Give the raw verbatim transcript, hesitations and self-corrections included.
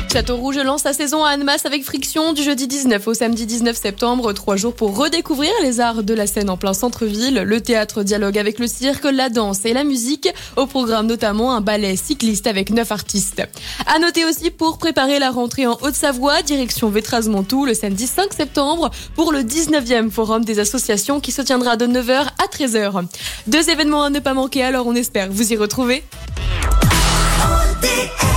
Château Rouge lance sa saison à Annemasse avec Friction du jeudi dix-neuf au samedi dix-neuf septembre. Trois jours pour redécouvrir les arts de la scène en plein centre-ville. Le théâtre dialogue avec le cirque, la danse et la musique. Au programme notamment un ballet cycliste avec neuf artistes. À noter aussi pour préparer la rentrée en Haute-Savoie, direction Vétraz-Montoux le samedi cinq septembre pour le dix-neuvième forum des associations qui se tiendra de neuf heures à treize heures. Deux événements à ne pas manquer, alors on espère vous y retrouver.